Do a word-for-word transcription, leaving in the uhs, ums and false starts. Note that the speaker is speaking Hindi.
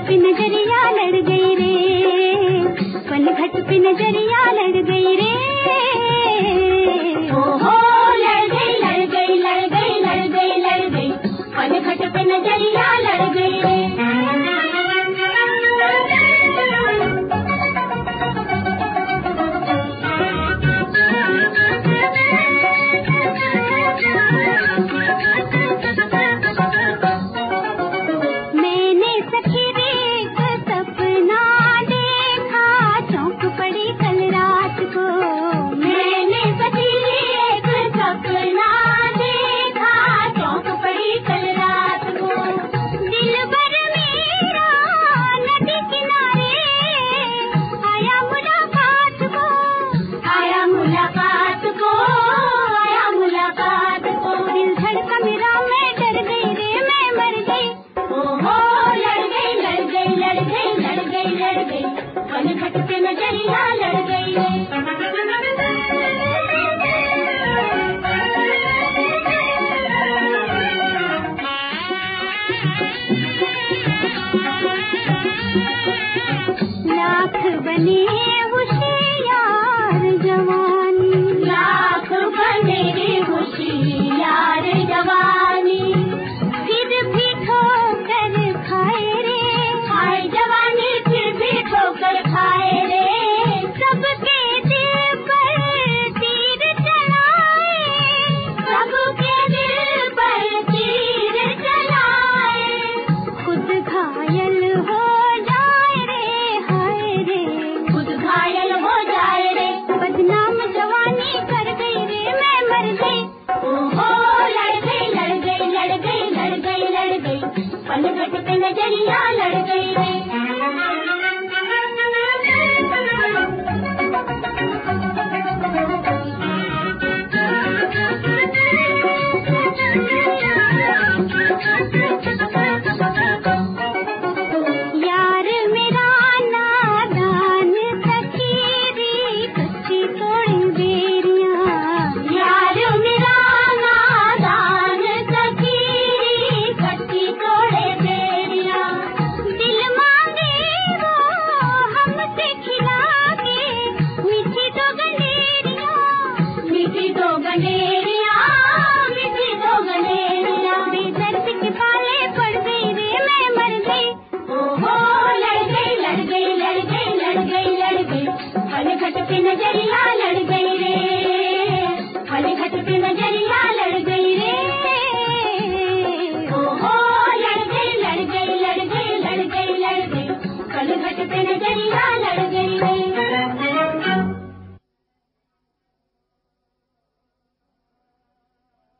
पे नजरिया लड़ गई रे, पनघट पे नजरिया लड़ गई रे। ओ हो लड़ गई लड़ गई लड़ गई लड़ गई लड़ गई, पनघट पे नजरिया लड़ गई रे। लाख बने होशियार जवानी, लाख बने होशियार जवानी, फिर भी ठोकर खाए रे, खाए जवानी फिर भी ठोकर खाए रे। सबके दिल पर तीर चलाए, सबके दिल पर तीर चलाए, खुद घायल हो बदनाम जवानी कर गई रे, मैं मर गई। ओहो लड़ गई लड़ गई लड़ गई लड़ गई लड़ गई, पनघट पे नजरिया लड़ गई रे। पनघट पे नजरिया लड़ गई।